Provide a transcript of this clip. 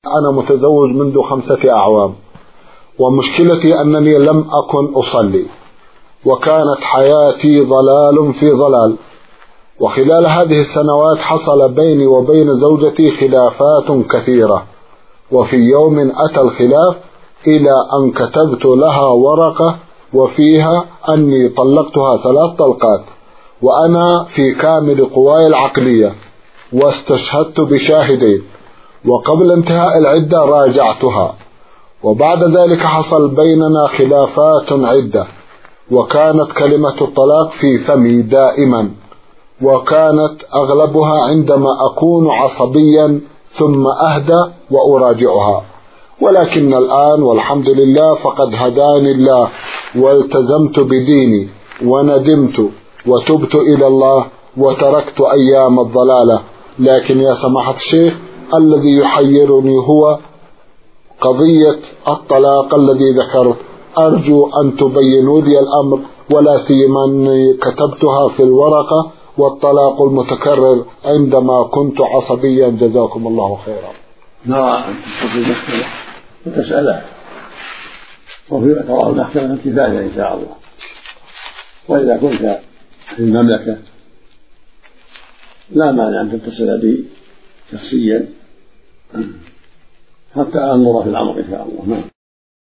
أنا متزوج منذ 5 أعوام، ومشكلتي أنني لم أكن أصلي، وكانت حياتي ضلال في ضلال. وخلال هذه السنوات حصل بيني وبين زوجتي خلافات كثيرة، وفي يوم أتى الخلاف إلى أن كتبت لها ورقة وفيها أني طلقتها 3 طلقات، وأنا في كامل قواي العقلية، واستشهدت بشاهدين، وقبل انتهاء العدة راجعتها. وبعد ذلك حصل بيننا خلافات عدة، وكانت كلمة الطلاق في فمي دائما، وكانت أغلبها عندما أكون عصبيا ثم أهدى وأراجعها. ولكن الآن والحمد لله فقد هداني الله، والتزمت بديني وندمت وتبت إلى الله وتركت أيام الضلالة. لكن يا سماحة الشيخ، الذي يحيرني هو قضية الطلاق الذي ذكرت. أرجو أن تبينوا لي الأمر، ولا سيما أني كتبتها في الورقة والطلاق المتكرر عندما كنت عصبيا. جزاكم الله خيرا. نرى أن تتصل المحكمة وتسأله، وفي قرار المحكمة الكفاية إن شاء الله. وإذا كنت في المملكة لا مانع أن تتصل بي شخصيا حتى أنظر في الأمر إن شاء الله.